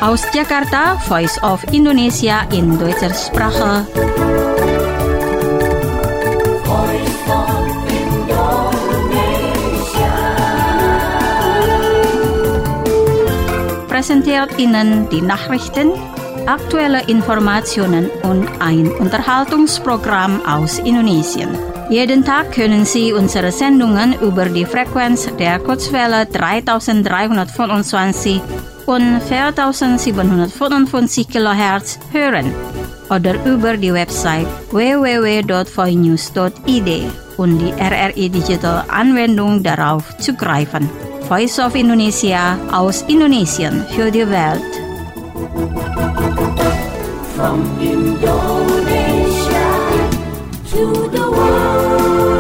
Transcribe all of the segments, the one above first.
Aus Jakarta, Voice of Indonesia in Deutscher Sprache. Präsentiert Ihnen die Nachrichten, aktuelle Informationen und ein Unterhaltungsprogramm aus Indonesien. Jeden Tag können Sie unsere Sendungen über die Frequenz der Kurzwelle 3325 und 4755 kHz hören oder über die Website www.voinews.id und die RRI Digital Anwendung darauf zugreifen. Voice of Indonesia aus Indonesien für die Welt. From Indonesia to the world.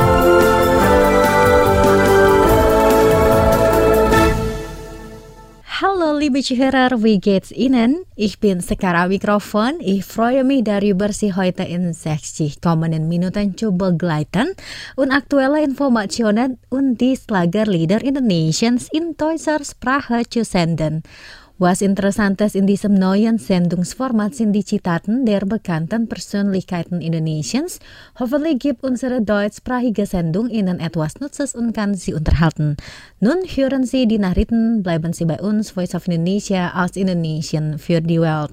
Hallo liebe Zuhörer, wie geht's Ihnen? Ich bin Sekar Mikrofon. Ich freue mich darüber, Sie heute in 60 kommenden Minuten zu begleiten und aktuelle Informationen und die Schlagerlieder Indonesiens in deutscher Sprache zu senden. Was Interessantes in diesem neuen Sendungsformat sind die Zitaten der bekannten Persönlichkeiten Indonesiens. Hoffentlich gibt unsere deutschsprachige Sendung Ihnen etwas Nutzes und kann Sie unterhalten. Nun hören Sie die Nachrichten, bleiben Sie bei uns, Voice of Indonesia aus Indonesien für die Welt.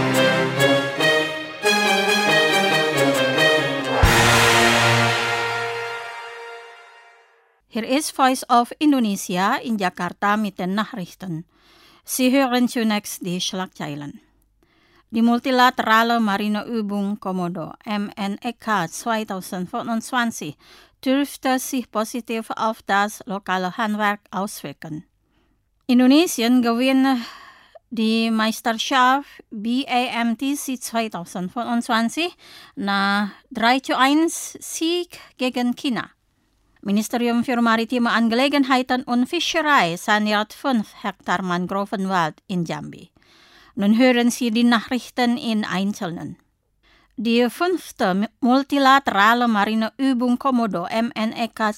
Hier ist Voice of Indonesia in Jakarta mit den Nachrichten. Sie hören zunächst die Schlagzeilen. Die multilaterale Marineübung Komodo MNEK 2025 dürfte sich positiv auf das lokale Handwerk auswirken. Indonesien gewinnt die Meisterschaft BAMTC 2025 nach 3:1 Sieg gegen China. Ministerium für Maritime Angelegenheiten und Fischerei saniert 5 Hektar Mangrovenwald in Jambi. Nun hören Sie die Nachrichten in Einzelnen. Die 5. multilaterale Marineübung Komodo MNEK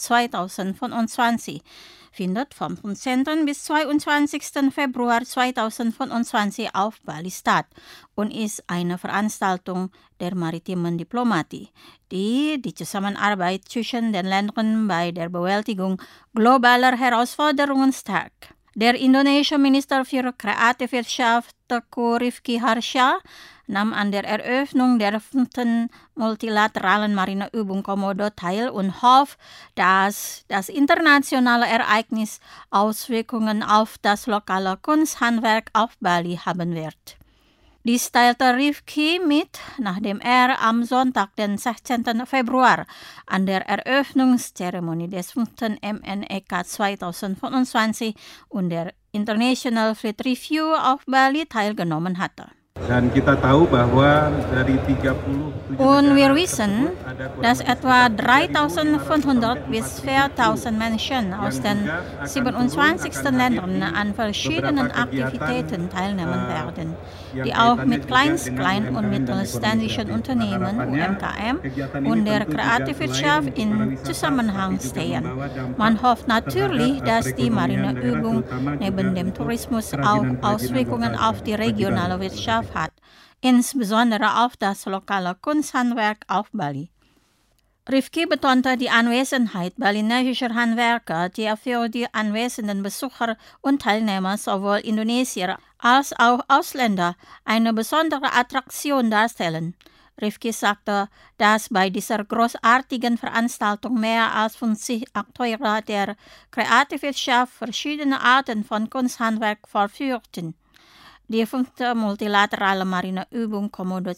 2025 findet vom 15. bis 22. Februar 2025 auf Bali statt und ist eine Veranstaltung der maritimen Diplomatie, die die Zusammenarbeit zwischen den Ländern bei der Bewältigung globaler Herausforderungen stärkt. Der indonesische Minister für Kreativwirtschaft Teuku Rifki Harsha nahm an der Eröffnung der 5. multilateralen Marineübung Komodo teil und hofft, dass das internationale Ereignis Auswirkungen auf das lokale Kunsthandwerk auf Bali haben wird. Dies teilte Rifki mit, nachdem er am Sonntag, den 16. Februar, an der Eröffnungszeremonie des 5. MNEK 2025 und der International Fleet Review auf Bali teilgenommen hatte. Dan kita tahu bahwa dari 30 Und wir wissen, dass etwa 3.500 bis 4.000 Menschen aus den 27 Ländern an verschiedenen Aktivitäten teilnehmen werden, die auch mit klein- und mittelständischen Unternehmen, UMKM, und der Kreativwirtschaft in Zusammenhang stehen. Man hofft natürlich, dass die Marineübung neben dem Tourismus auch Auswirkungen auf die regionale Wirtschaft hat, insbesondere auf das lokale Kunsthandwerk auf Bali. Rifki betonte die Anwesenheit balinesischer Handwerker, die für die anwesenden Besucher und Teilnehmer sowohl Indonesier als auch Ausländer eine besondere Attraktion darstellen. Rifki sagte, dass bei dieser großartigen Veranstaltung mehr als 50 Akteure der Kreativwirtschaft verschiedene Arten von Kunsthandwerk vorführten. Die 5. multilaterale Marineübung Komodo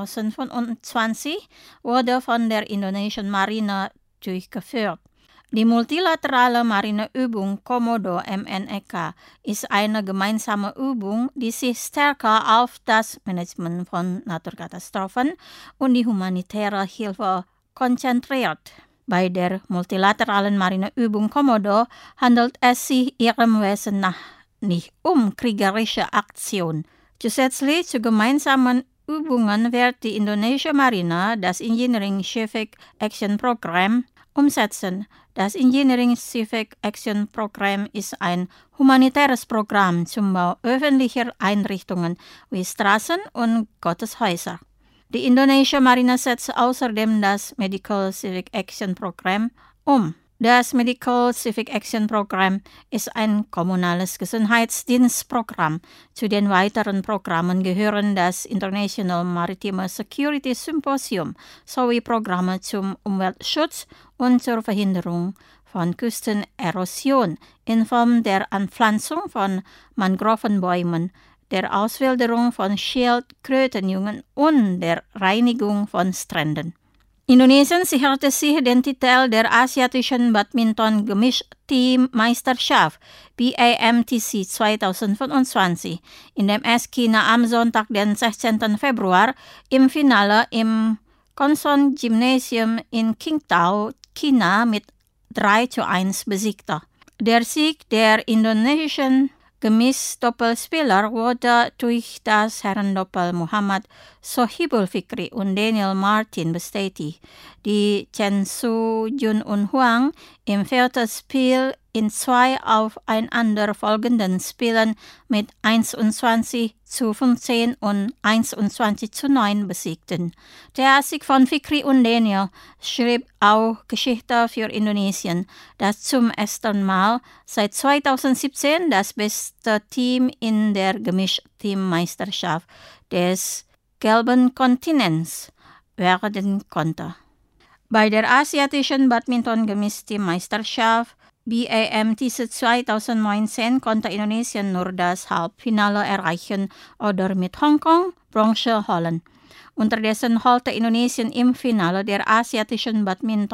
2025 wurde von der indonesischen Marine durchgeführt. Die multilaterale Marineübung Komodo MNEK ist eine gemeinsame Übung, die sich stärker auf das Management von Naturkatastrophen und die humanitäre Hilfe konzentriert. Bei der multilateralen Marineübung Komodo handelt es sich ihrem Wesen nach nicht kriegerische Aktion. Zusätzlich zu gemeinsamen Übungen wird die indonesische Marine das Engineering Civic Action Program umsetzen. Das Engineering Civic Action Programm ist ein humanitäres Programm zum Bau öffentlicher Einrichtungen wie Straßen und Gotteshäuser. Die Indonesische Marine setzt außerdem das Medical Civic Action Programm um. Das Medical Civic Action Programm ist ein kommunales Gesundheitsdienstprogramm. Zu den weiteren Programmen gehören das International Maritime Security Symposium sowie Programme zum Umweltschutz und zur Verhinderung von Küstenerosion in Form der Anpflanzung von Mangrovenbäumen, der Auswilderung von Schildkrötenjungen und der Reinigung von Stränden. Indonesien sicherte sich den Titel der asiatischen Badminton-Gemischteam-Meisterschaft BAMTC 2025, indem es China am Sonntag, den 16. Februar, im Finale im Conson Gymnasium in Qingdao, China, mit 3:1 besiegte. Der Sieg der indonesischen Gemischt-Doppelspieler wurde durch das Herrendoppel Muhammad Sohibul Fikri und Daniel Martin bestätigt, die Chen Su-jun und Huang im vierten Spiel in 2 aufeinanderfolgenden Spielen mit 21:15 und 21:9 besiegten. Der Sieg von Fikri und Daniel schrieb auch Geschichte für Indonesien, das zum ersten Mal seit 2017 das beste Team in der Gemischtteammeisterschaft des gelben Kontinents werden konnte. Bei der asiatischen Badminton-Gemischtteammeisterschaft BAMTC 2019 konnte Indonesien nur das Halbfinale erreichen oder mit Hongkong Bronze holen. Unterdessen holte Indonesien im Finale der asiatischen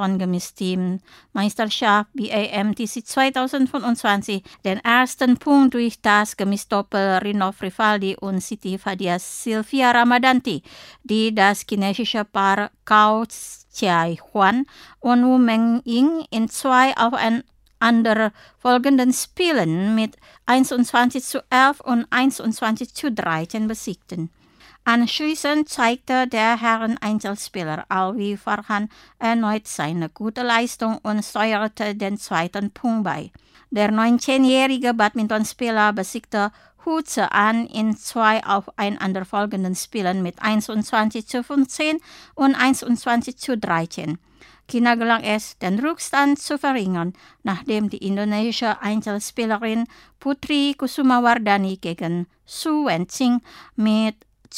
Badminton-Gemischtteammeisterschaft BAMTC 2025 den ersten Punkt durch das Gemischtdoppel Rinov Rivaldi und Siti Fadia Silvia Ramadanti, die das chinesische Paar Cao Chiai-Huan und Wu Meng-ying in 2 aufeinanderfolgenden Spielen mit 21:11 und 21:13 besiegten. Anschließend zeigte der Herren-Einzelspieler Alwi Farhan erneut seine gute Leistung und steuerte den zweiten Punkt bei. Der 19-jährige Badmintonspieler besiegte Hu Ze-an in 2 aufeinanderfolgenden Spielen mit 21:15 und 21:13. China gelang es, den Rückstand zu verringern, nachdem die indonesische Einzelspielerin Putri Kusumawardhani gegen Su Wenqing mit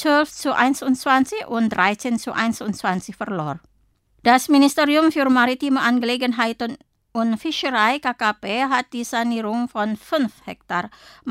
12:21 und 13:21 verlor. Das Ministerium für Maritime Angelegenheiten und Fischerei KKP hat die Sanierung von 5 Hektar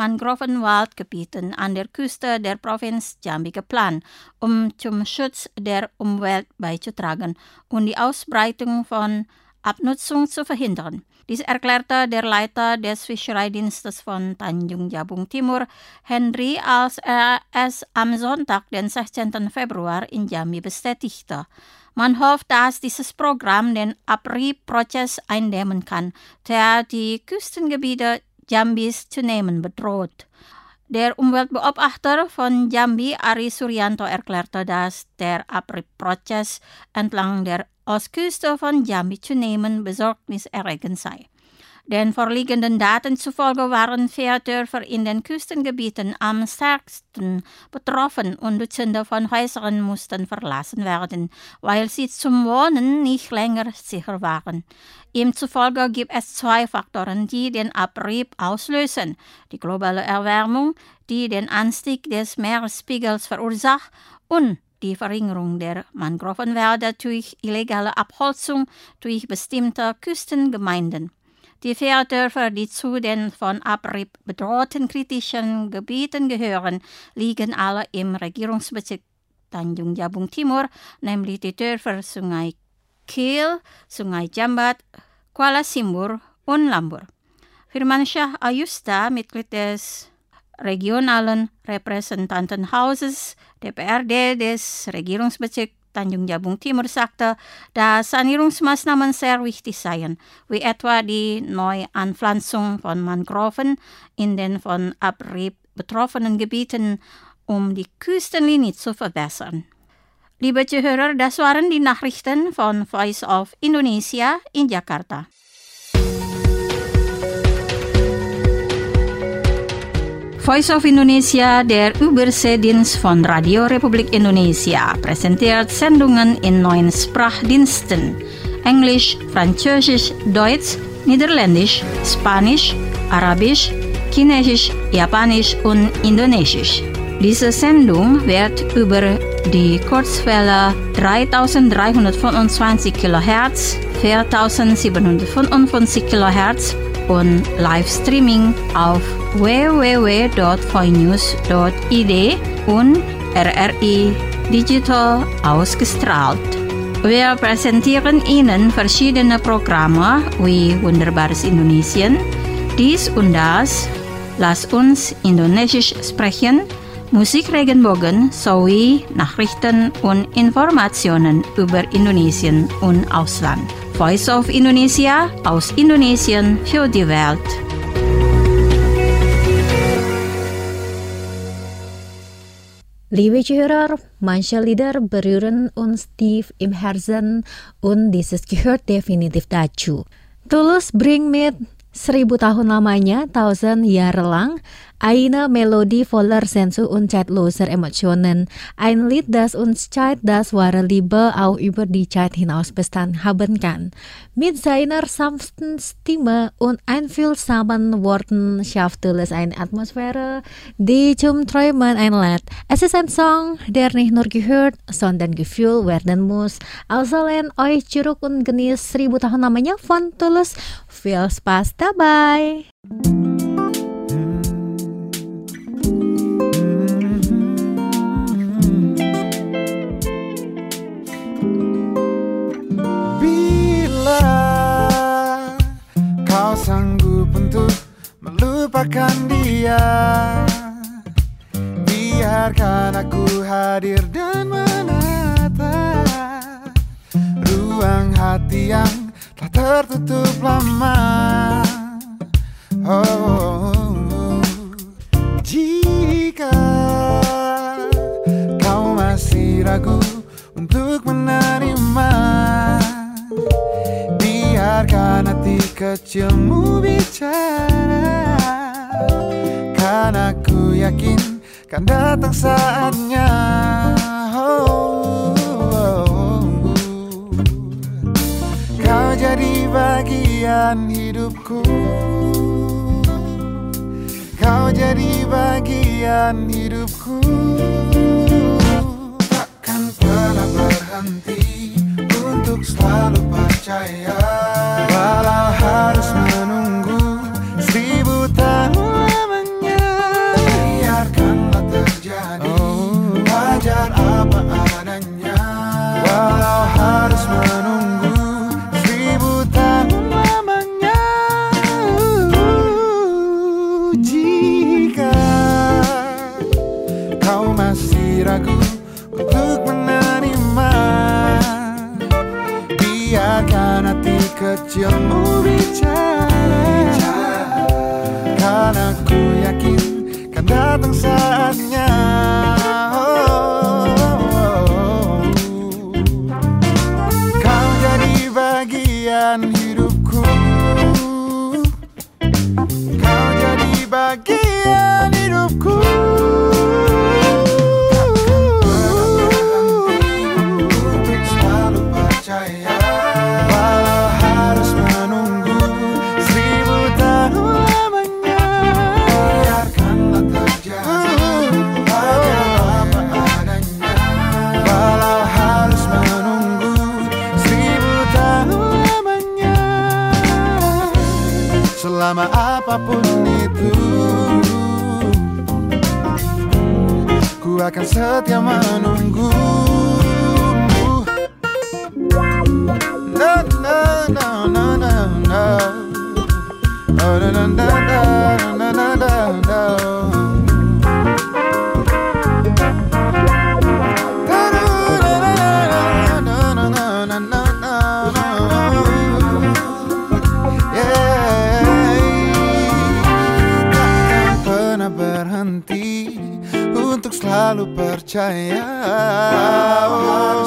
Mangrovenwaldgebieten an der Küste der Provinz Jambi geplant, um zum Schutz der Umwelt beizutragen und die Ausbreitung von Abnutzung zu verhindern. Dies erklärte der Leiter des Fischereidienstes von Tanjung Jabung Timur, Henry, als er es am Sonntag, den 16. Februar, in Jambi bestätigte. Man hofft, dass dieses Programm den Abriebprozess eindämmen kann, der die Küstengebiete Jambis zunehmend bedroht. Der Umweltbeobachter von Jambi, Ari Suryanto, erklärte, dass der Abriebprozess entlang der Ostküste von Jambi zunehmend besorgniserregend sei. Den vorliegenden Daten zufolge waren 4 Dörfer in den Küstengebieten am stärksten betroffen und Dutzende von Häusern mussten verlassen werden, weil sie zum Wohnen nicht länger sicher waren. Ihm zufolge gibt es 2 Faktoren, die den Abrieb auslösen: die globale Erwärmung, die den Anstieg des Meeresspiegels verursacht, und die Verringerung der Mangrovenwälder durch illegale Abholzung durch bestimmte Küstengemeinden. Die 4 Dörfer, die zu den von Abrieb bedrohten kritischen Gebieten gehören, liegen alle im Regierungsbezirk Tanjung Jabung Timur, nämlich die Dörfer Sungai Kil, Sungai Jambat, Kuala Simbur und Lambur. Firmansyah Ayusta, Mitglied des Regionalen Repräsentantenhauses DPRD des Regierungsbezirks Tanjung Jabung Timur, sagte, dass Sanierungsmaßnahmen sehr wichtig seien, wie etwa die Neuanpflanzung von Mangroven in den von Abrieb betroffenen Gebieten, um die Küstenlinie zu verbessern. Liebe Zuhörer, das waren die Nachrichten von Voice of Indonesia in Jakarta. Voice of Indonesia, der Überseedienst von Radio Republik Indonesia, präsentiert Sendungen in 9 Sprachdiensten: Englisch, Französisch, Deutsch, Niederländisch, Spanisch, Arabisch, Chinesisch, Japanisch und Indonesisch. Diese Sendung wird über die Kurzwelle 3325 kHz, 4755 kHz und Livestreaming auf www.voinews.id und RRI Digital ausgestrahlt. Wir präsentieren Ihnen verschiedene Programme wie Wunderbares Indonesien, dies und das, Lass uns Indonesisch sprechen, Musik Regenbogen sowie Nachrichten und Informationen über Indonesien und Ausland. Voice of Indonesia aus Indonesien für die Welt. Liebe Zuhörer, manche Lieder berühren uns tief im Herzen und dieses gehört definitiv dazu. Tulus bring mit 1000 tahun lamanya, 1000 Jahre lang, eine Melodie voller Sensu und zeitloser Emotionen. Ein Lied, das uns Zeit, das wahre Liebe auch über die Zeit hinaus Bestand haben kann. Mit seiner sanften Stimme und einfühlsamen Worten schafft Tulus eine Atmosphäre, die zum Träumen einlädt. Es ist ein Song, der nicht nur gehört, sondern gefühlt werden muss. Also lehnt euch zurück und genießt 1000 tahun lamanya von Tulus. Viel Spaß dabei! Sanggup untuk melupakan dia, biarkan aku hadir dan menatap ruang hati yang telah tertutup lama. Jika kau masih ragu untuk menerima, biarkan hati kecilmu bicara, karena aku yakin kan datang saatnya. Kau jadi bagian hidupku, kau jadi bagian hidupku. Takkan pernah berhenti untuk selalu percaya, walau harus menunggu 1000 tahun lamanya. Biarkanlah terjadi, wajar apa adanya, walau harus menunggu 1000 tahun lamanya. Jika kau masih ragu untuk menerima, biarkan hati kecilmu bicara, karena ku yakin kan datang saatnya. Kau jadi bagian hidupku, kau jadi bagian hidupku. Selama apapun itu, ku akan setia menunggu. No, no, no, no, no, no. Oh, no, no, no, no, no, no, no, no. Berhenti untuk selalu percaya.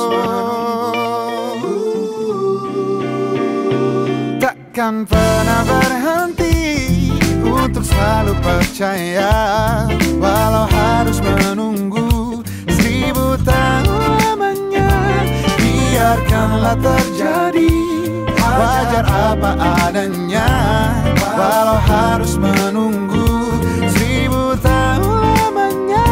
Takkan pernah berhenti untuk selalu percaya, walau harus menunggu 1000 tahun lamanya. Biarkanlah terjadi, wajar apa adanya, walau harus menunggu 1000 tahun lamanya.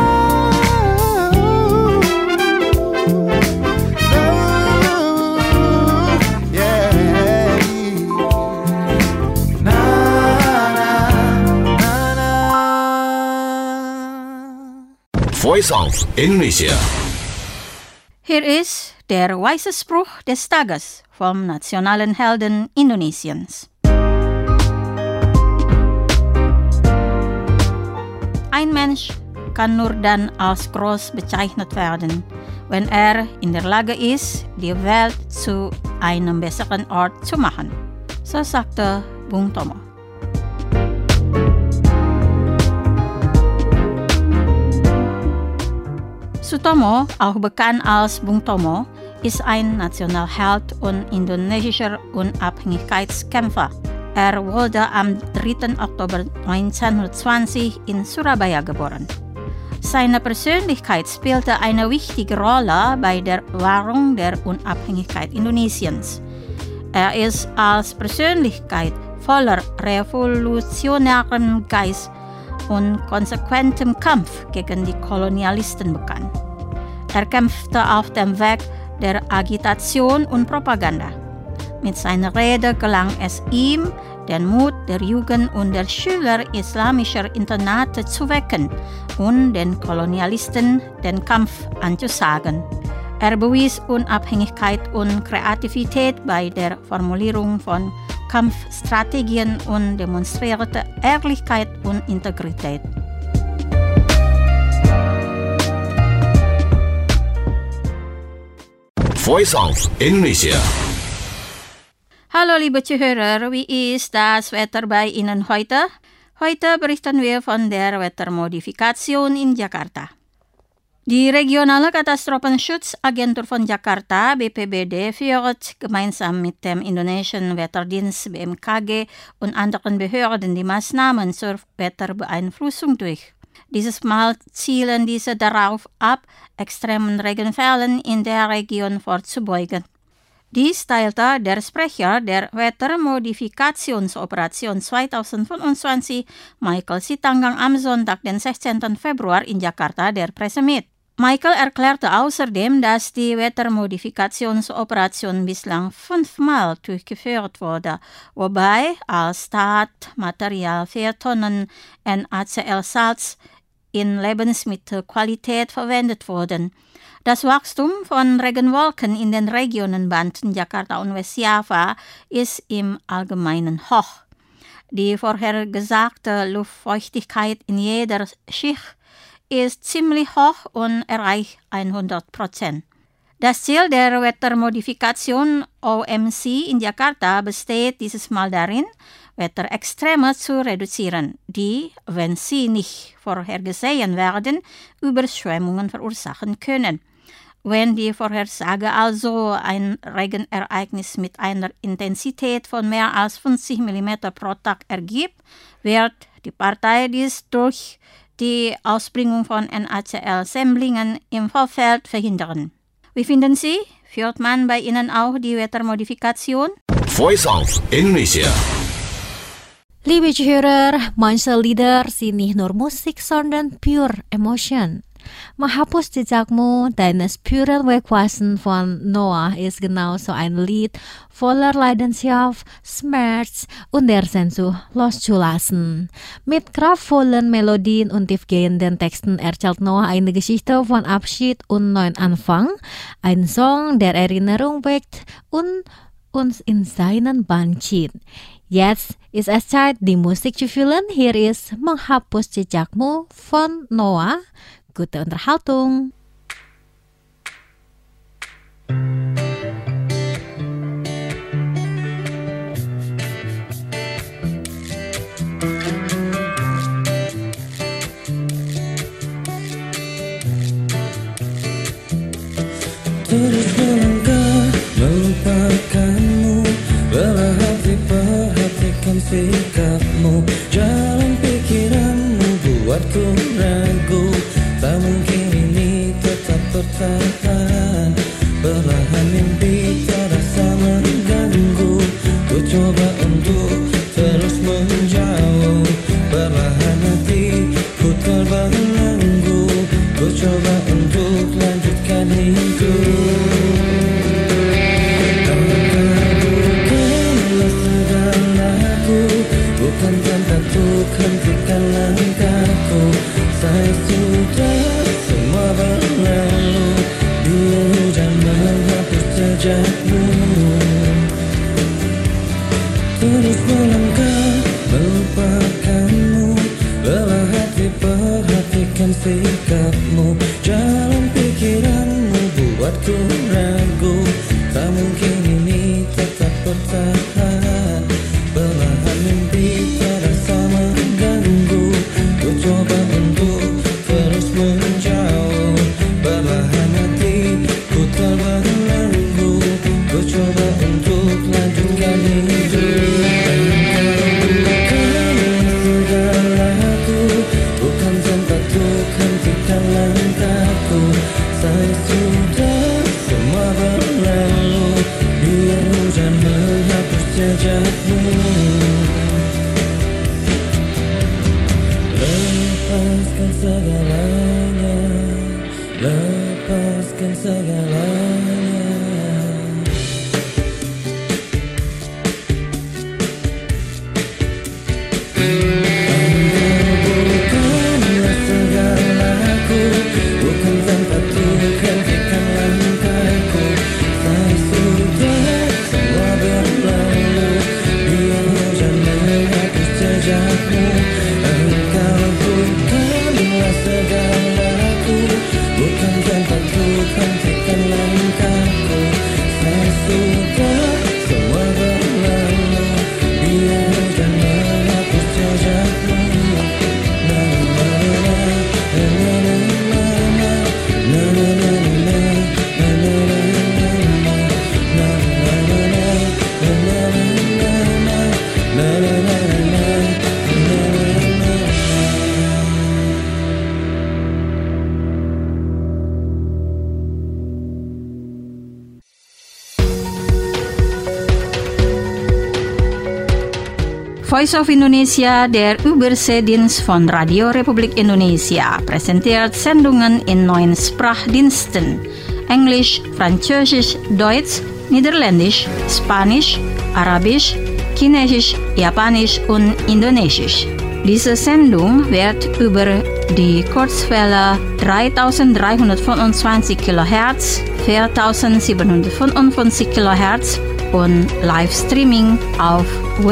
Voice of Indonesia. Hier ist der weise Spruch des Tages vom nationalen Helden Indonesiens. Ein Mensch kann nur dann als groß bezeichnet werden, wenn in der Lage ist, die Welt zu einem besseren Ort zu machen. So sagte Bung Tomo. Sutomo, auch bekannt als Bung Tomo, ist ein Nationalheld und indonesischer Unabhängigkeitskämpfer. Er wurde am 3. Oktober 1920 in Surabaya geboren. Seine Persönlichkeit spielte eine wichtige Rolle bei der Wahrung der Unabhängigkeit Indonesiens. Er ist als Persönlichkeit voller revolutionärem Geist und konsequentem Kampf gegen die Kolonialisten bekannt. Er kämpfte auf dem Weg der Agitation und Propaganda. Mit seiner Rede gelang es ihm, den Mut der Jugend und der Schüler islamischer Internate zu wecken und den Kolonialisten den Kampf anzusagen. Er bewies Unabhängigkeit und Kreativität bei der Formulierung von Kampfstrategien und demonstrierte Ehrlichkeit und Integrität. Voice of Indonesia. Hallo liebe Zuhörer, wie ist das Wetter bei Ihnen heute? Heute berichten wir von der Wettermodifikation in Jakarta. Die regionale Katastrophenschutzagentur von Jakarta, BPBD, führt gemeinsam mit dem indonesischen Wetterdienst BMKG und anderen Behörden die Maßnahmen zur Wetterbeeinflussung durch. Dieses Mal zielen diese darauf ab, extremen Regenfällen in der Region vorzubeugen. Dies teilte der Sprecher der Wettermodifikationsoperation 2025, Michael Sitanggang, am Sonntag, den 16. Februar in Jakarta der Presse mit. Michael erklärte außerdem, dass die Wettermodifikationsoperation bislang 5-mal durchgeführt wurde, wobei als Startmaterial 4 Tonnen NaCl-Salz in Lebensmittelqualität verwendet wurden. Das Wachstum von Regenwolken in den Regionen Banten, Jakarta und West-Java ist im Allgemeinen hoch. Die vorhergesagte Luftfeuchtigkeit in jeder Schicht ist ziemlich hoch und erreicht 100%. Das Ziel der Wettermodifikation OMC in Jakarta besteht dieses Mal darin, Wetterextreme zu reduzieren, die, wenn sie nicht vorhergesehen werden, Überschwemmungen verursachen können. Wenn die Vorhersage also ein Regenereignis mit einer Intensität von mehr als 50 mm pro Tag ergibt, wird die Partei dies durch die Ausbringung von NaCl-Sammlingen im Vorfeld verhindern. Wie finden Sie? Führt man bei Ihnen auch die Wettermodifikation? Voice of Indonesia. Liebe Zuhörer, manche Lieder sind nicht nur Musik, sondern pure Emotion. Menghapus jejakmu, deine spüren Wegweisen von Noah ist genauso ein Lied voller Leidenschaft, Schmerz und der Sehnsucht loszulassen. Mit kraftvollen Melodien und tiefgehenden Texten erzählt Noah eine Geschichte von Abschied und neuen Anfang, ein Song, der Erinnerung weckt und uns in seinen Bann zieht. Jetzt ist es Zeit, die Musik zu fühlen. Hier ist Menghapus Jejakmu von Noah. Gute Unterhaltung. Terus melangkah melupakanmu, belah hati perhatian. sikapmu, jalan pikiranmu buatku ragu. Tak mungkin ini tetap bertahan, perlahan mimpi terasa mengganggu. Ku coba untuk terus menjauh, perlahan hatiku terbelenggu. Ku coba untuk lanjutkan hidup. Bukanlah segalaku, bukan tempat hentikan langkahku. Saya sudah semua berlalu, biar hujan menghapus jejakmu. Terus melangkah melupakanmu, lelah hati perhatikan sikapmu, jalan pikiranmu buatku ragu. Tak mungkin ini tetap bertahan, perlahan mimpi terasa mengganggu. Ku coba untuk terus menjauh, perlahan hatiku terbelenggu. Ku coba untuk lanjutkan hidup. Bukan tempat untuk hentikan langkahku. Saya sudah semua berlalu, biar hujan menghapus jejakmu. Lepaskan segalanya, lepaskan segalanya. Bukan tempat untuk hentikan langkahku. Saya sudah semua berlalu, biar hujan menghapus jejakmu. Engkau bukanlah segalaku, bukan tempat untuk hentikan langkahku. Saya sudah semua berlalu, biar hujan menghapus jejakmu. Voice of Indonesia, der Überseedienst von Radio Republik Indonesia, präsentiert Sendungen in 9 Sprachdiensten: Englisch, Französisch, Deutsch, Niederländisch, Spanisch, Arabisch, Chinesisch, Japanisch und Indonesisch. Diese Sendung wird über die Kurzwelle 3325 kHz, 4755 kHz und Livestreaming auf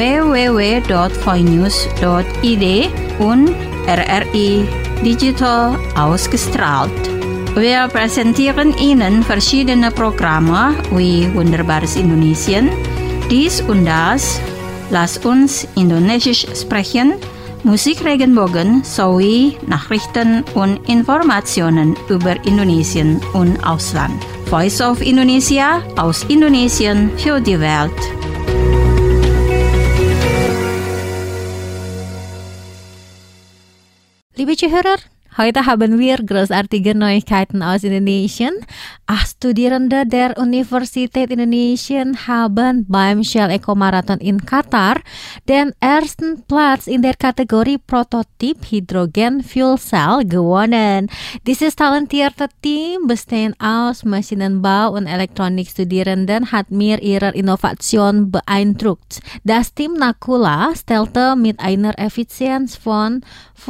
www.voinews.id und RRI Digital ausgestrahlt. Wir präsentieren Ihnen verschiedene Programme wie Wunderbares Indonesien, dies und das, Lass uns Indonesisch sprechen, Musik Regenbogen sowie Nachrichten und Informationen über Indonesien und Ausland. Voice of Indonesia, aus Indonesien für die Welt. Liebe Zuhörer, heute haben wir großartige Neuigkeiten aus Indonesien. 8 Studierende der Universität Indonesien haben beim Shell Eco Marathon in Katar den ersten Platz in der Kategorie Prototyp Hydrogen Fuel Cell gewonnen. Dieses talentierte Team, bestehend aus Maschinenbau- und Elektronikstudierenden, hat mir ihre Innovation beeindruckt. Das Team Nakula stellte mit einer Effizienz von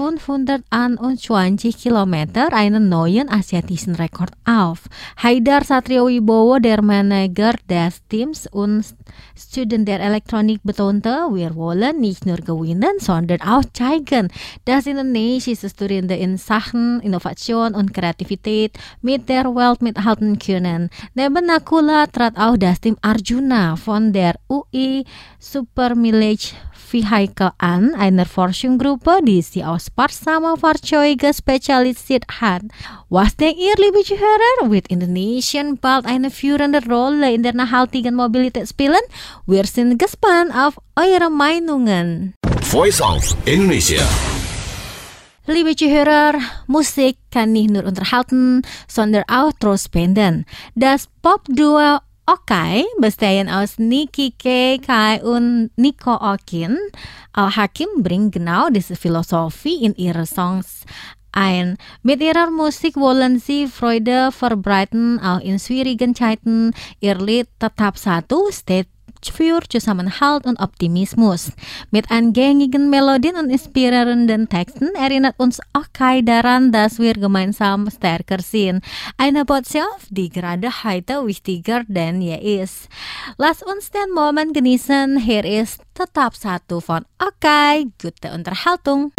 521 Kilometer einen neuen asiatischen Rekord auf. Haidar Satrio-Wibowo, der Manager des Teams und Student der Elektronik, betonte, wir wollen nicht nur gewinnen, sondern auch zeigen, dass indonesische Studierende in Sachen Innovation und Kreativität mit der Welt mithalten können. Neben Nakula trat auch das Team Arjuna von der UI Supermillage vehicle an einer Forschungsgruppe, die sie aus sparsame Fahrzeuge spezialisiert hat. Was denkt ihr, liebe Zuhörer? Wird Indonesien bald eine führende Rolle in der nachhaltigen Mobilität spielen? Wir sind gespannt auf eure Meinungen. Voice of Indonesia. Liebe Zuhörer, Musik kann nicht nur unterhalten, sondern auch trostspenden. Das Popduo Okai, bestehend aus Nicky Kai und Nico Okin, Al-Hakim bringt genau diese Philosophie in ihre Songs ein. Mit ihrer Musik wollen sie Freude verbreiten, auch in schwierigen Zeiten. Ihr Lied Tetap Satu steht für Zusammenhalt und Optimismus. Mit eingängigen Melodien und inspirierenden Texten erinnert uns Okai daran, dass wir gemeinsam stärker sind. Eine Botschaft, die gerade heute wichtiger denn je ist. Lass uns den Moment genießen. Hier ist Tetap Satu von Okai. Gute Unterhaltung.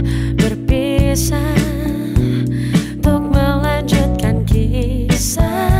Untuk melanjutkan kisah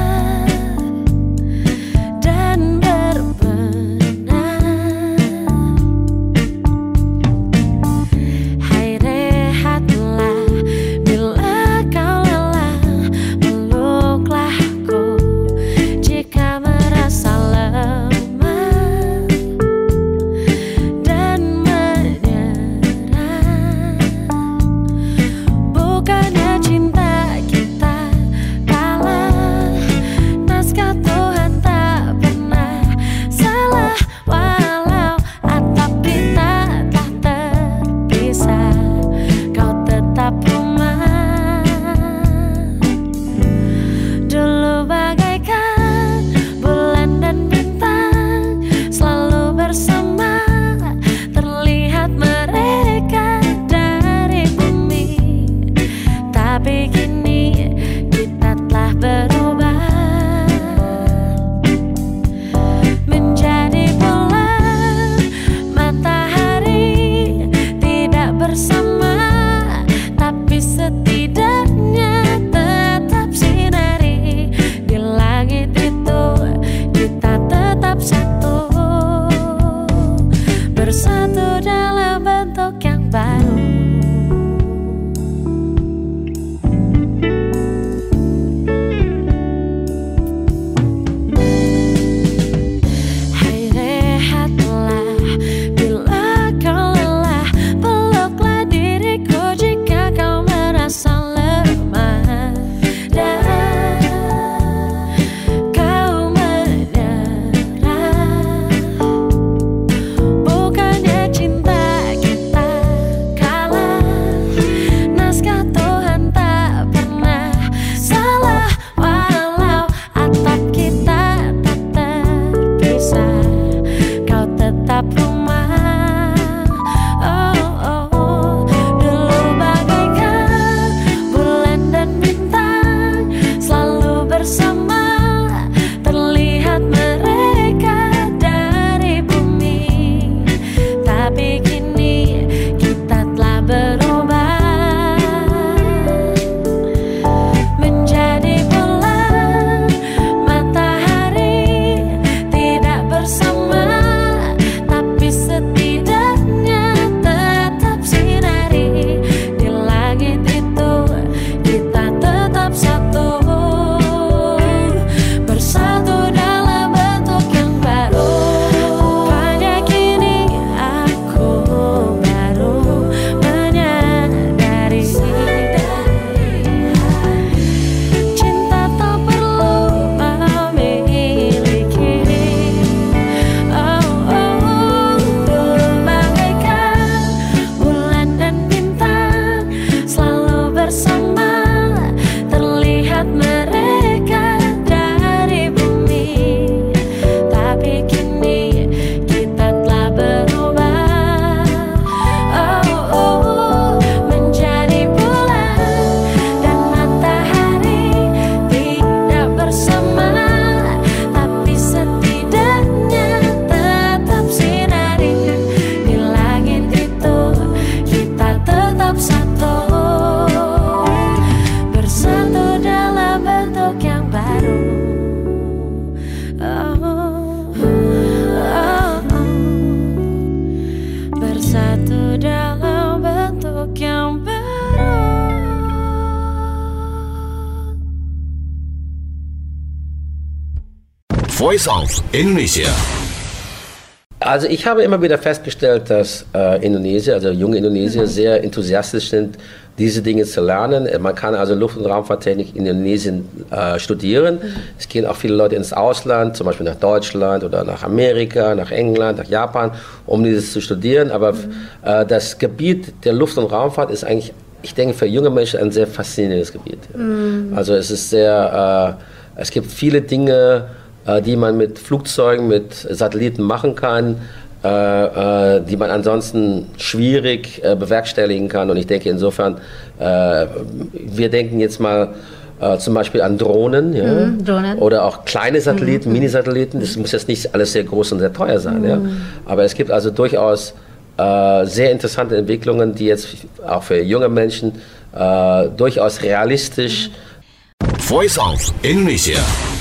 Voice of Indonesia. Also ich habe immer wieder festgestellt, dass Indonesier, also junge Indonesier, sehr enthusiastisch sind, diese Dinge zu lernen. Man kann also Luft- und Raumfahrttechnik in Indonesien studieren. Es gehen auch viele Leute ins Ausland, zum Beispiel nach Deutschland oder nach Amerika, nach England, nach Japan, um dieses zu studieren. Aber das Gebiet der Luft- und Raumfahrt ist eigentlich, ich denke, für junge Menschen ein sehr faszinierendes Gebiet. Also es ist sehr, es gibt viele Dinge, die man mit Flugzeugen, mit Satelliten machen kann, die man ansonsten schwierig bewerkstelligen kann. Und ich denke insofern, wir denken jetzt mal zum Beispiel an Drohnen, ja? Drohnen. Oder auch kleine Satelliten, Minisatelliten. Das muss jetzt nicht alles sehr groß und sehr teuer sein. Ja? Aber es gibt also durchaus sehr interessante Entwicklungen, die jetzt auch für junge Menschen durchaus realistisch. Voice of Indonesia.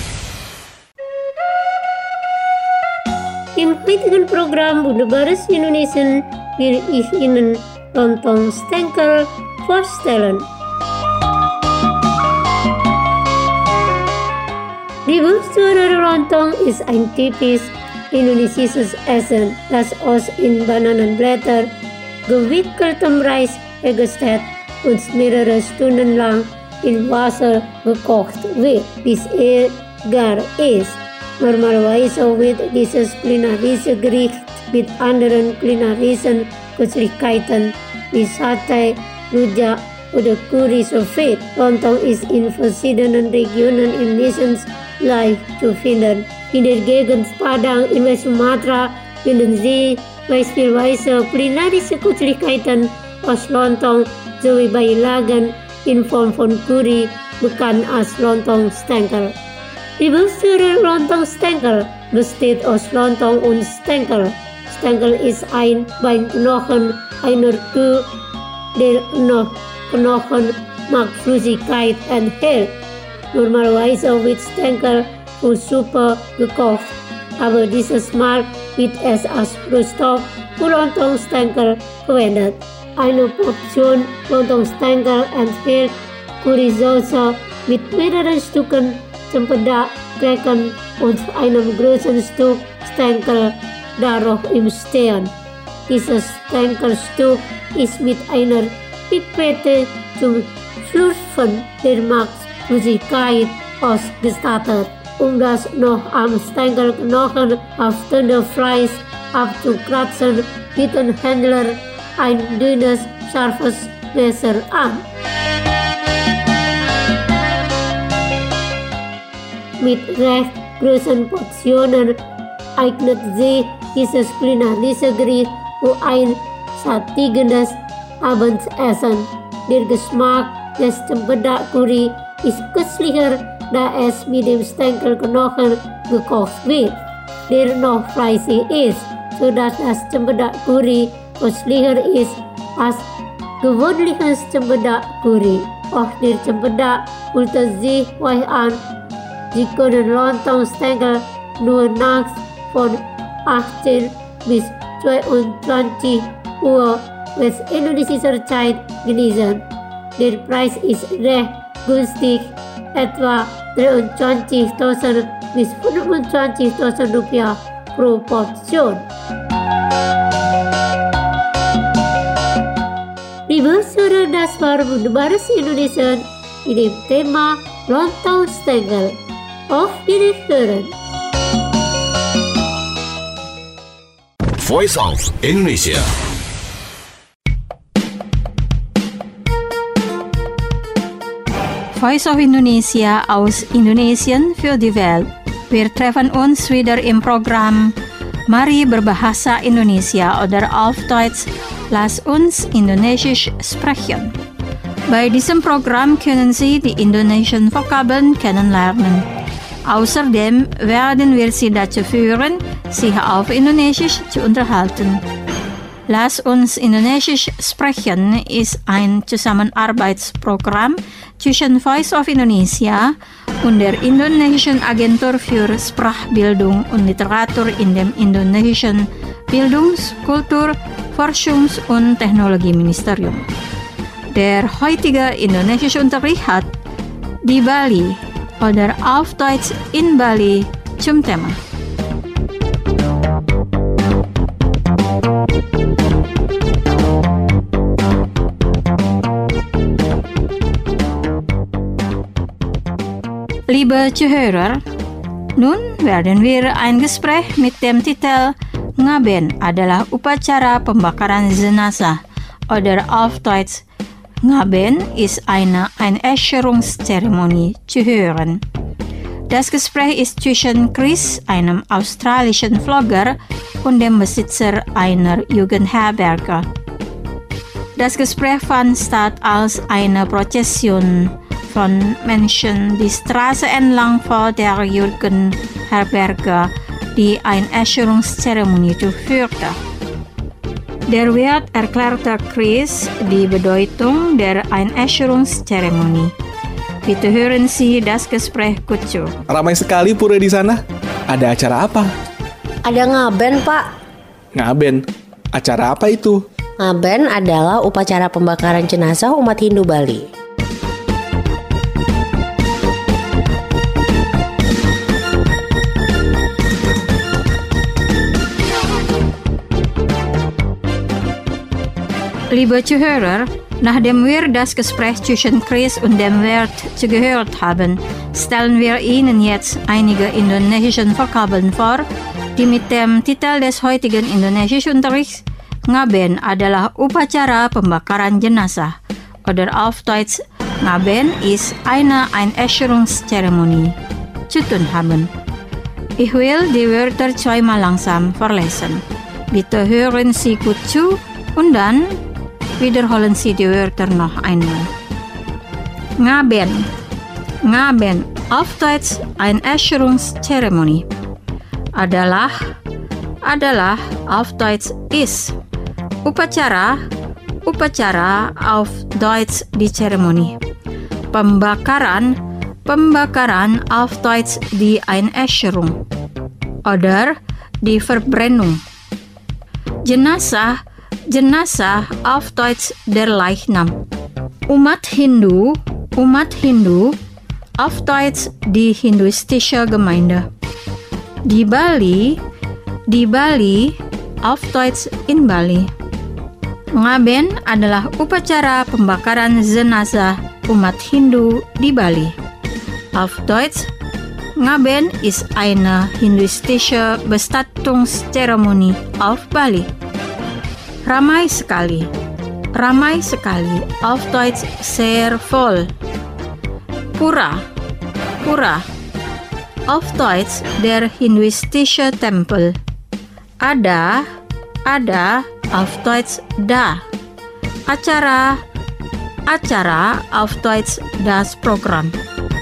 Im heutigen Programm Wunderbares Indonesien will ich Ihnen Lontong-Stengel vorstellen. Die Wurstwurst Lontong ist ein typisch indonesisches Essen, das aus in Bananenblätter gewickeltem Reis hergestellt und mehrere Stunden lang in Wasser gekocht wird, bis er gar ist. Normalerweise wird dieses kulinarische Gericht mit anderen kulinarischen Köstlichkeiten wie Satay, Rujak oder Curry serviert. Lontong ist in verschiedenen Regionen Indonesiens leicht zu finden. In der Gegend Padang in West Sumatra finden Sie beispielsweise kulinarische Köstlichkeiten aus Lontong sowie Beilagen in Form von Curry, bekannt als Lontong-Stengel. Die Wurstwurst Lontong-Stengel besteht aus Lontong und Stengel. Stengel ist ein Beinknochen einer Kuh, der Knochen Flüssigkeit enthält. Normalerweise wird Stengel für Suppe gekocht, aber dieses Mal wird es als Rohstoff für Lontong-Stengel verwendet. Eine Portion Lontong-Stengel enthält Currysauce mit mehreren Stücken Cempedak, Kraken und einem großen Stück Stengel darauf im Stern. Dieses Stengelstück ist mit einer Pipette zum Schlürfen der Flüssigkeit ausgestattet. Um das noch am Stengelknochen haftende Fleisch abzukratzen, bietet Händler ein dünnes, scharfes Messer an. Mit recht großen Portionen eignet sich dieses kulinarische Gericht für ein sättigendes Abendessen. Der Geschmack des Cempedak Curry ist köstlicher, da es mit dem Stengelknochen gekocht wird, der noch fleischig ist, sodass das Cempedak Curry köstlicher ist als gewöhnliches Cempedak Curry. Auch der Cempedak fühlt sich weich an. Sie können Lontong-Stengel nur nachts von 18 bis 22 Uhr westindonesischer Zeit genießen. Der Preis ist recht günstig, etwa 23.000 bis 25.000 Rupiah pro Portion. Liebe Zuhörer, das war Wunderbares Indonesien mit dem Thema Lontong-Stengel. Auf Wiederhören. Voice of Indonesia. Voice of Indonesia aus Indonesien für die Welt. Wir treffen uns wieder im Programm Mari berbahasa Indonesia oder auf Deutsch Lass uns Indonesisch sprechen. Bei diesem Programm können Sie die indonesischen Vokabeln kennenlernen. Außerdem werden wir Sie dazu führen, sich auf Indonesisch zu unterhalten. Lass uns Indonesisch sprechen ist ein Zusammenarbeitsprogramm zwischen Voice of Indonesia und der Indonesischen Agentur für Sprachbildung und Literatur in dem indonesischen Bildungs-, Kultur-, Forschungs- und Technologieministerium. Der heutige indonesische Unterricht hat die Bali oder auf Deutsch in Bali zum Thema. Liebe Zuhörer, nun werden wir ein Gespräch mit dem Titel Ngaben adalah upacara pembakaran jenazah oder auf Deutsch Ngaben ist eine Einäscherungszeremonie zu hören. Das Gespräch ist zwischen Chris, einem australischen Vlogger, und dem Besitzer einer Jugendherberge. Das Gespräch fand statt, als eine Prozession von Menschen die Straße entlang vor der Jugendherberge die Einäscherungszeremonie durchführte. Der Wirt erklärte Chris die Bedeutung der Einäscherungszeremonie. Bitte hören Sie das Gespräch gut zu. Ramai sekali pura di sana. Ada acara apa? Ada ngaben, Pak. Ngaben? Acara apa itu? Ngaben adalah upacara pembakaran jenazah umat Hindu Bali. Liebe Zuhörer, nachdem wir das Gespräch zwischen Chris und dem Wirt zugehört haben, stellen wir Ihnen jetzt einige indonesische Vokabeln vor, die mit dem Titel des heutigen Indonesischunterrichts Ngaben adalah upacara pembakaran jenazah oder auf Deutsch Ngaben ist eine Einäscherungszeremonie zu tun haben. Ich will die Wörter zweimal langsam vorlesen. Bitte hören Sie gut zu und dann wiederholen Sie die Wörter noch einmal. Ngaben. Ngaben, auf Deutsch Einäscherungszeremonie. Adalah, auf Deutsch ist. Upacara, auf Deutsch die Zeremonie. Pembakaran, auf Deutsch die Einäscherung. Oder die Verbrennung. Jenazah, auf Deutsch der Leichnam. Umat Hindu, auf Deutsch die hinduistische Gemeinde. Di Bali, auf Deutsch in Bali. Ngaben adalah upacara pembakaran jenazah umat Hindu di Bali. Auf Deutsch, Ngaben ist eine hinduistische Bestattungszeremonie auf Bali. Ramai sekali, auf Deutsch sehr voll. Pura, auf Deutsch der hinduistische Tempel. Ada, auf Deutsch da. Acara, auf Deutsch das Programm.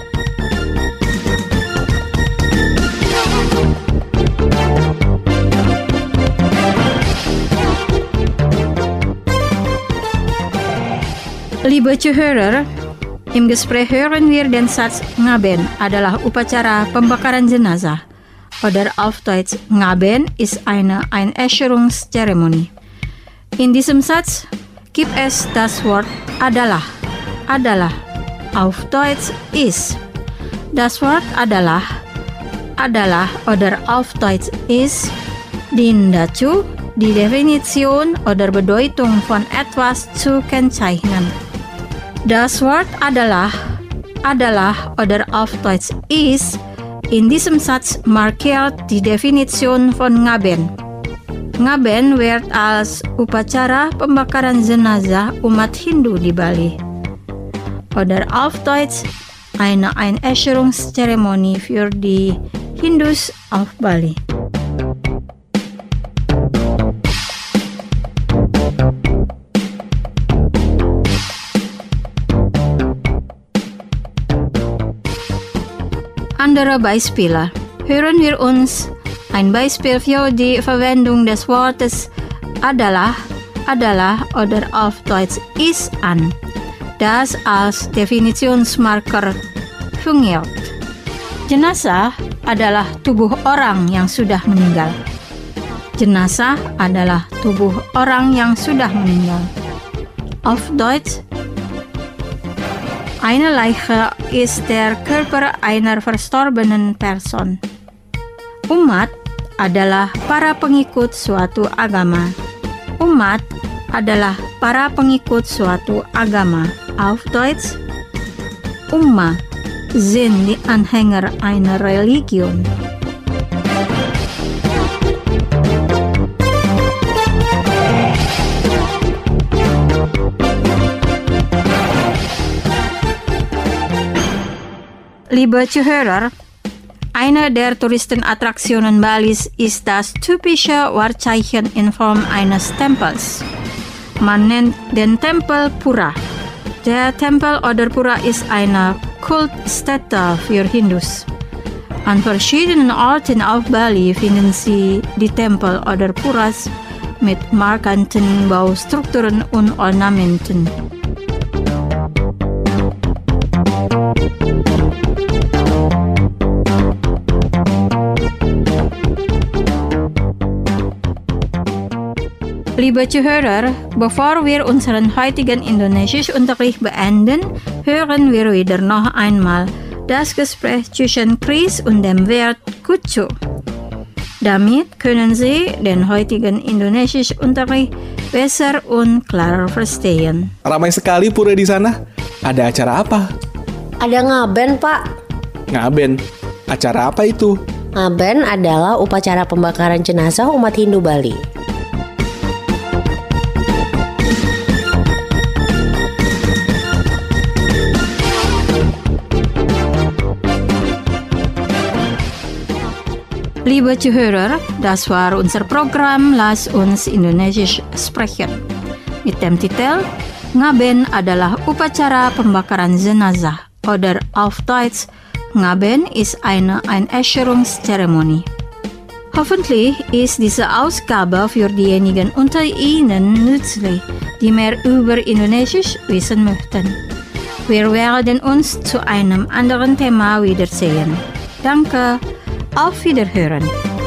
Liebe Zuhörer, im Gespräch hören wir den Satz Ngaben adalah upacara pembakaran jenazah oder auf Deutsch Ngaben ist eine Einäscherungszeremonie. In diesem Satz gibt es das Wort adalah, auf Deutsch ist. Das Wort adalah oder auf Deutsch ist dient dazu, die Definition oder Bedeutung von etwas zu kennzeichnen. Das Wort adalah oder auf Deutsch ist in diesem Satz markiert die Definition von Ngaben. Ngaben wird als upacara pembakaran jenazah umat Hindu di Bali oder auf Deutsch eine Einäscherungszeremonie für die Hindus auf Bali. Andere Beispiele. Hören wir uns ein Beispiel für die Verwendung des Wortes adalah oder auf Deutsch ist an, das als Definitionsmarker fungiert. Jenazah adalah tubuh orang yang sudah meninggal. Jenazah adalah tubuh orang yang sudah meninggal. Auf Deutsch, eine Leiche ist der Körper einer verstorbenen Person. Umat adalah para pengikut suatu agama. Umat adalah para pengikut suatu agama. Auf Deutsch, Ummah sind die Anhänger einer Religion. Liebe Zuhörer, eine der Touristenattraktionen Balis ist das typische Wahrzeichen in Form eines Tempels. Man nennt den Tempel Pura. Der Tempel oder Pura ist eine Kultstätte für Hindus. An verschiedenen Orten auf Bali finden Sie die Tempel oder Puras mit markanten Baustrukturen und Ornamenten. Liebe Zuhörer, bevor wir unseren heutigen Indonesischunterricht beenden, hören wir wieder noch einmal das Gespräch zwischen Chris und dem Wert Kucu. Damit können Sie den heutigen Indonesischunterricht besser und klarer verstehen. Ramai sekali pura di sana. Ada acara apa? Ada ngaben, Pak. Ngaben? Acara apa itu? Ngaben adalah upacara pembakaran jenazah umat Hindu Bali. Liebe Zuhörer, das war unser Programm Lass uns Indonesisch sprechen. Mit dem Titel Ngaben adalah upacara pembakaran jenazah oder auf Deutsch Ngaben ist eine Einäscherungszeremonie. Hoffentlich ist diese Ausgabe für diejenigen unter Ihnen nützlich, die mehr über Indonesisch wissen möchten. Wir werden uns zu einem anderen Thema wiedersehen. Danke. Auf Wiederhören.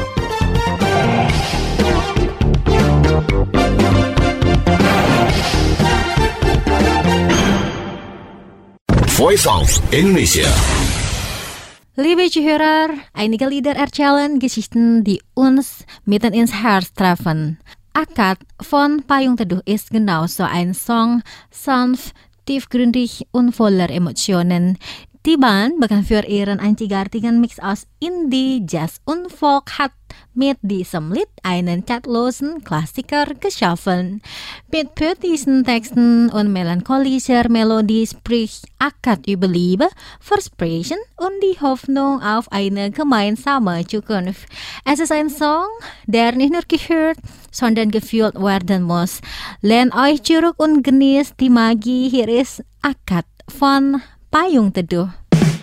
Voice of Indonesia. Liebe Zuhörer, einige Lieder erzählen Geschichten, die uns mitten ins Herz treffen. Akad von Payung Teduh ist genauso ein Song, sanft, tiefgründig und voller Emotionen. Die Band bekannt für ihren einzigartigen Mix aus Indie, Jazz und Folk hat mit diesem Lied einen zeitlosen Klassiker geschaffen. Mit poetischen Texten und melancholischer Melodie spricht Akad über Liebe, Versprechen und die Hoffnung auf eine gemeinsame Zukunft. Es ist ein Song, der nicht nur gehört, sondern gefühlt werden muss. Lehnt euch zurück und genießt die Magie. Hier ist Akad von Payung Teduh.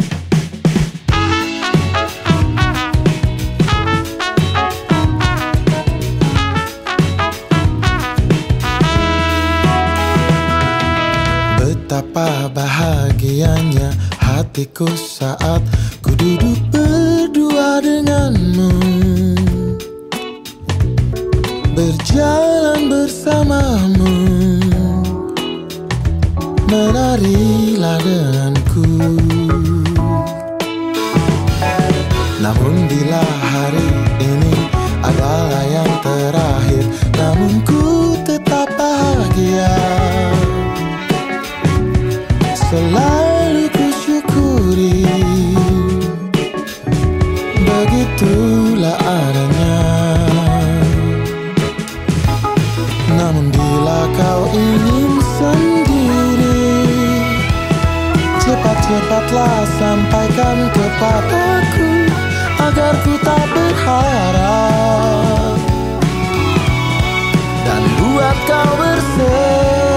Betapa bahagianya hatiku saat ku duduk berdua denganmu, berjalan bersamamu, menarilah denganku. Namun bila hari ini adalah yang terakhir, namun ku tetap bahagia. Selalu ku syukuri, begitulah adanya. Namun bila kau ingin sendiri, cepat-cepatlah sampaikan kepadaku, agar ku tak berharap dan buat kau bersedih.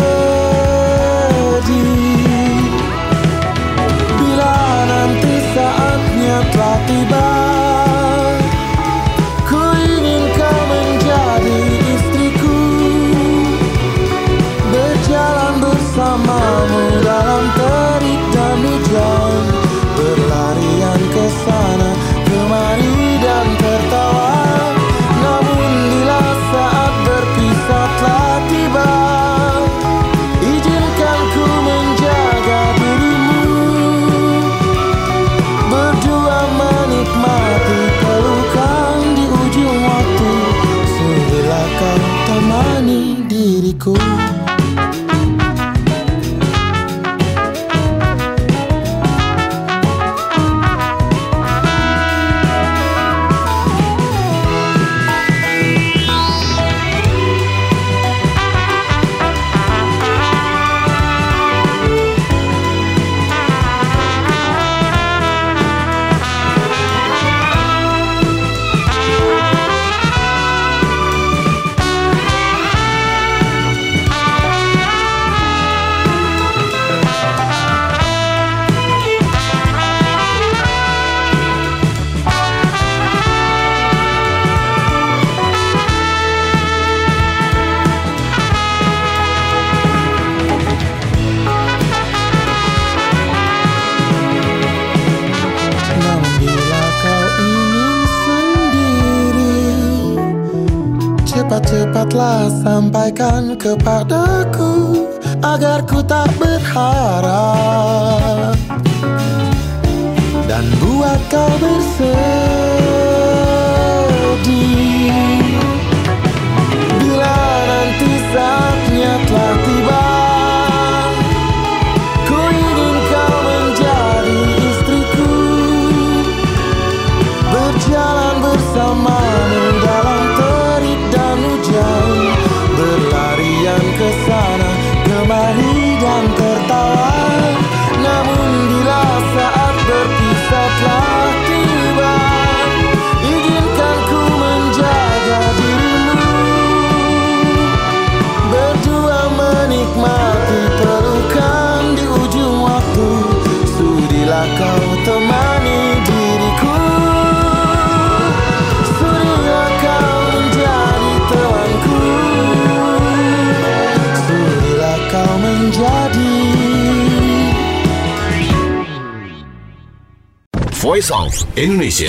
Bila nanti saatnya telah tiba, ku ingin kau menjadi istriku, berjalan bersamamu dalam terik dan hujan, berlarian ke sana kemari dan tertawa. Namun bila saat berpisah telah tiba, telah sampaikan kepadaku agar ku tak berharap dan buat kau bersedih. Bila nanti saatnya telah tiba, ku ingin kau menjadi istriku, berjalan bersamamu dalam terik dan hujan, berlarian ke sana kemari dan tertawa. Namun bila saat berpisah telah tiba, izinkan ku menjaga dirimu, berdua menikmati pelukan di ujung waktu. Sudilah kau temani diriku, sudilah kau menjadi temanku, sudilah kau menjadi Voice of Indonesia.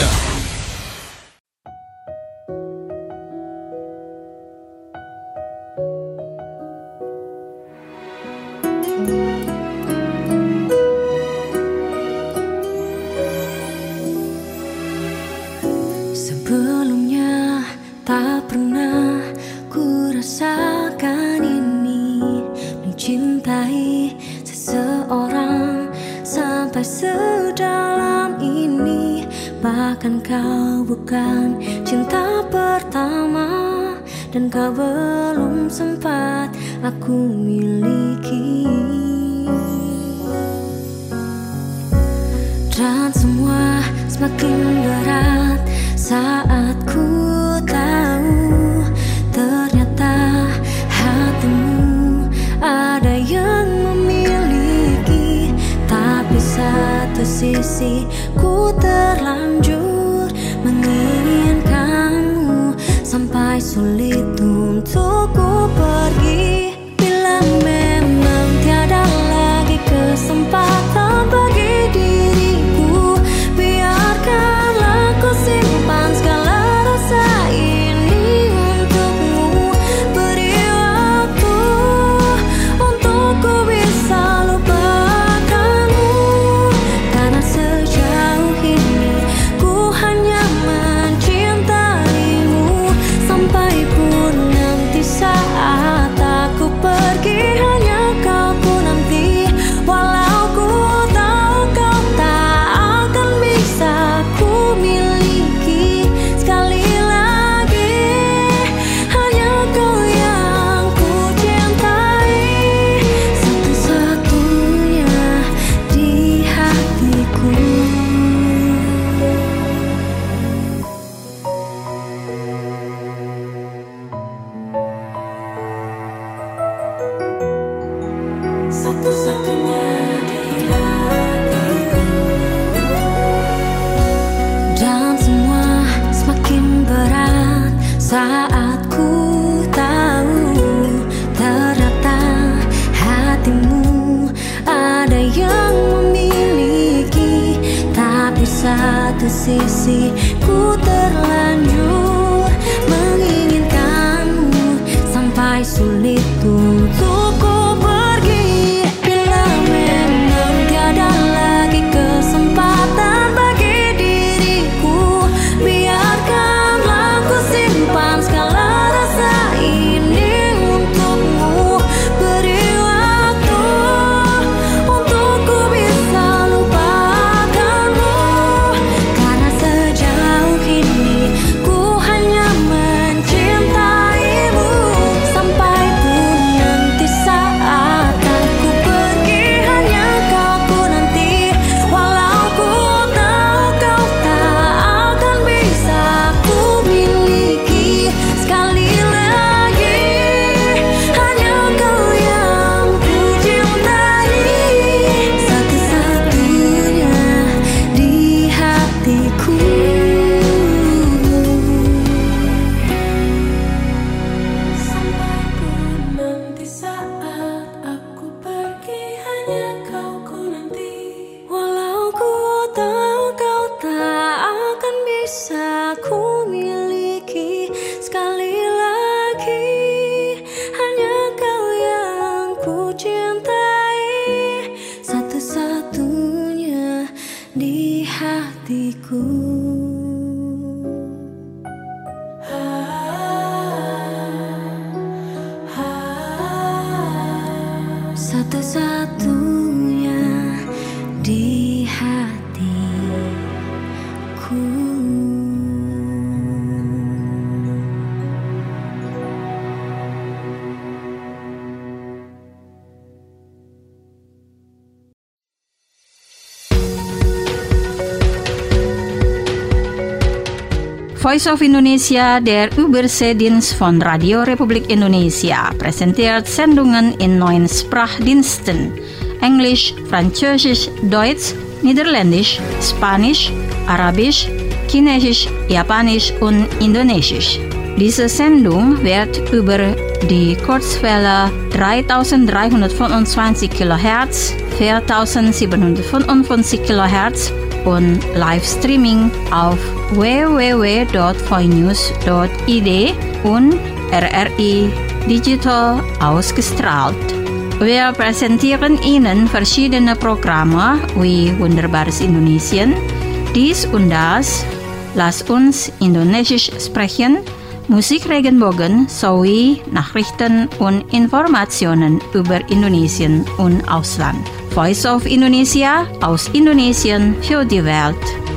Sebelumnya tak pernah ku rasakan ini, mencintai seseorang sampai sedalam ini. Bahkan kau bukan cinta pertama, dan kau belum sempat aku miliki. Dan semua semakin berat saat ku tahu ternyata hatimu ada yang memiliki. Tapi satu sisi ku terlanjur menginginkanmu sampai sulit untuk ku pergi. Bila memang tiada lagi kesempatan bagi diriku, biarkanlah ku simpan segala rasa ini untukmu. Beri waktu untuk ku bisa lupakanmu, karena sejauh ini ku hanya mencintaimu. Sampai pun nanti saat aku pergi, hanya kau ku nanti. Walau ku tahu kau tak akan bisa ku miliki sekali lagi, hanya kau yang ku cintai, satu-satunya di hatiku. Satu-satunya di hatiku. Dan semua semakin berat saat ku tahu ternyata hatimu ada yang memiliki. Tapi satu sisi ku terlanjur menginginkanmu sampai sulit untuk ku pergi. Bila memang tiada lagi kesempatan bagi diriku, biarkanlah ku simpan segala rasa ini untukmu. Beri waktu untuk ku bisa lupakanmu, karena sejauh ini diriku. Satu-satunya di hatiku. Voice of Indonesia, der Überseedienst von Radio Republik Indonesia, präsentiert Sendungen in 9 Sprachdiensten: Englisch, Französisch, Deutsch, Niederländisch, Spanisch, Arabisch, Chinesisch, Japanisch und Indonesisch. Diese Sendung wird über die Kurzwelle 3325 kHz, 4755 kHz und Livestreaming auf www.voinews.id und RRI Digital ausgestrahlt. Wir präsentieren Ihnen verschiedene Programme wie Wunderbares Indonesien, dies und das, Lass uns Indonesisch sprechen, Musik Regenbogen sowie Nachrichten und Informationen über Indonesien und Ausland. Voice of Indonesia aus Indonesien für die Welt.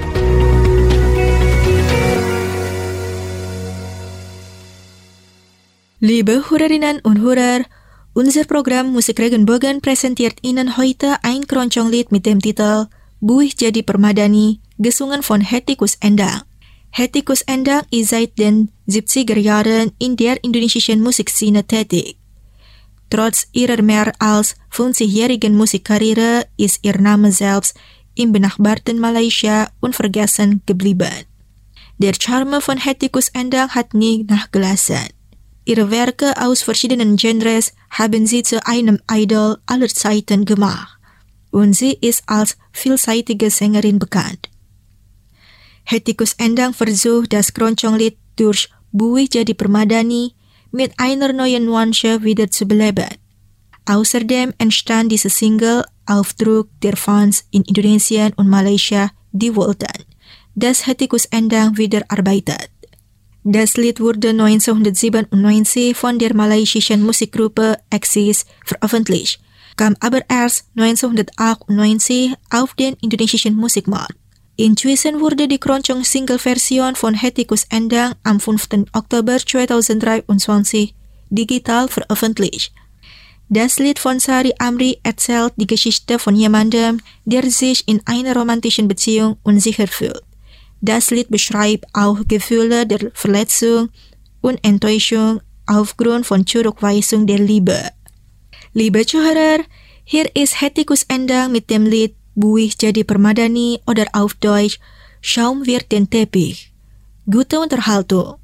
Liebe Hörerinnen und Hörer, unser Programm Musik Regenbogen präsentiert Ihnen heute ein Keroncong-Lied mit dem Titel Buih Jadi Permadani, gesungen von Hetty Koes Endang. Hetty Koes Endang ist seit den 70er Jahren in der indonesischen Musikszene tätig. Trotz ihrer mehr als 50-jährigen Musikkarriere ist ihr Name selbst im benachbarten Malaysia unvergessen geblieben. Der Charme von Hetty Koes Endang hat nie nachgelassen. Ihre Werke aus verschiedenen Genres haben sie zu einem Idol aller Zeiten gemacht und sie ist als vielseitige Sängerin bekannt. Hetty Koes Endang versucht das Keroncong-Lied durch Buih Jadi Permadani mit einer neuen Nuance wieder zu beleben. Außerdem entstand diese Single auf Druck der Fans in Indonesien und Malaysia, die wollten, dass Hetty Koes Endang wieder arbeitet. Das Lied wurde 1997 von der malaysischen Musikgruppe Axis veröffentlicht, kam aber erst 1998 auf den indonesischen Musikmarkt. Intuition wurde die Keroncong-Single-Version von Hetty Koes Endang am 5. Oktober 2023 digital veröffentlicht. Das Lied von Sari Amri erzählt die Geschichte von jemandem, der sich in einer romantischen Beziehung unsicher fühlt. Das Lied beschreibt auch Gefühle der Verletzung und Enttäuschung aufgrund von Zurückweisung der Liebe. Liebe Zuhörer, hier ist Hetty Koes Endang mit dem Lied Buih Jadi Permadani oder auf Deutsch Schaum wird den Teppich. Gute Unterhaltung.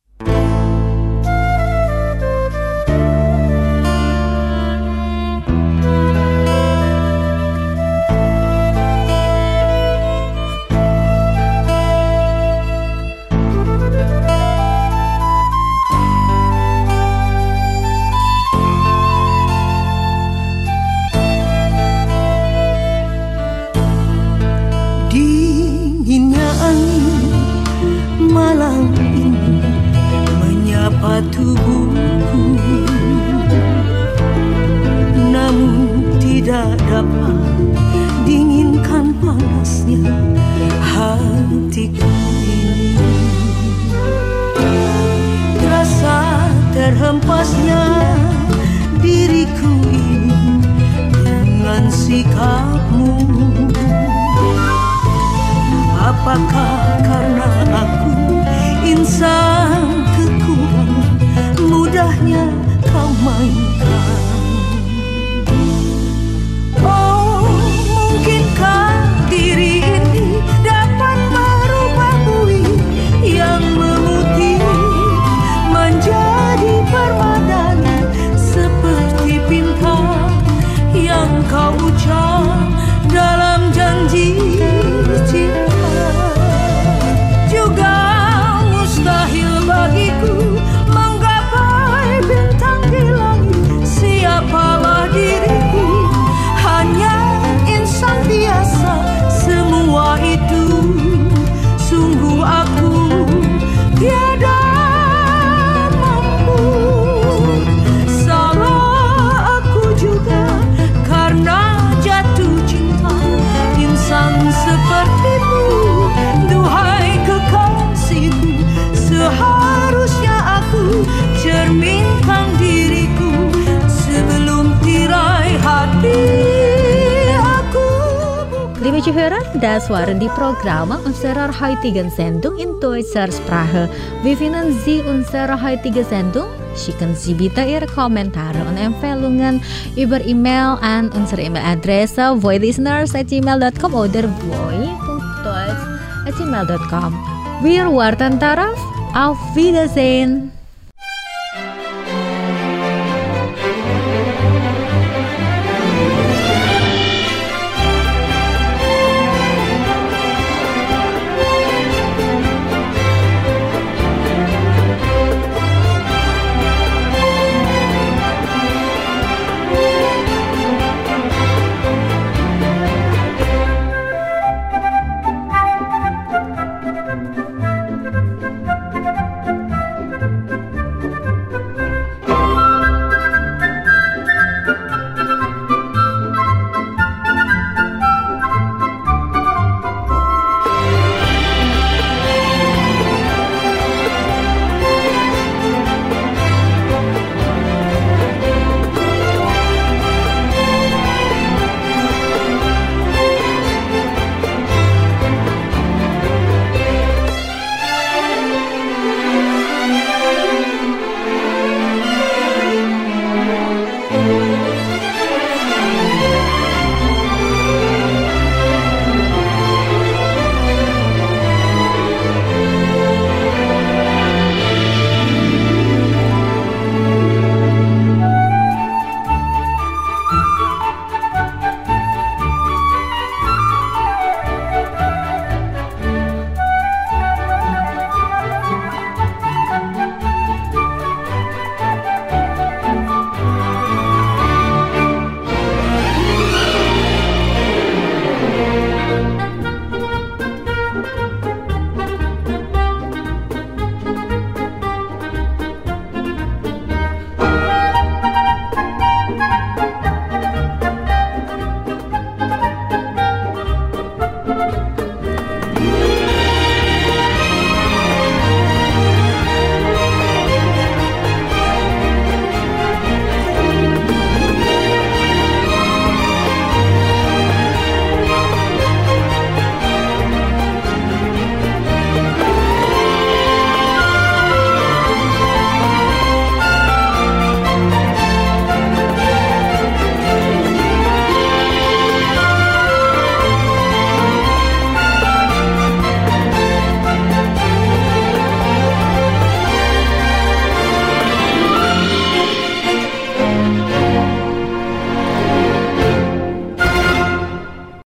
Malam ini menyapa tubuhku, namun tidak dapat dinginkan panasnya hatiku ini. Terasa terhempasnya diriku ini dengan sikapmu. Apakah karena aku insan kekurangan, mudahnya kau mainkan? Oh, mungkinkah diri ini dapat merubah buih yang memutih menjadi permadani seperti bintang yang kau ucap dalam janji cinta? Juga mustahil bagiku menggapai bintang di langit Liebe Zuhörer, das waren die Programme unserer heutigen Sendung in deutscher Sprache. Wie finden Sie unsere heutige Sendung? Schicken Sie bitte Ihre Kommentare und Empfehlungen über E-Mail an unsere E-Mail-Adresse voilisteners@gmail.com oder voi.deutsch@gmail.com. Wir warten darauf. Auf Wiedersehen.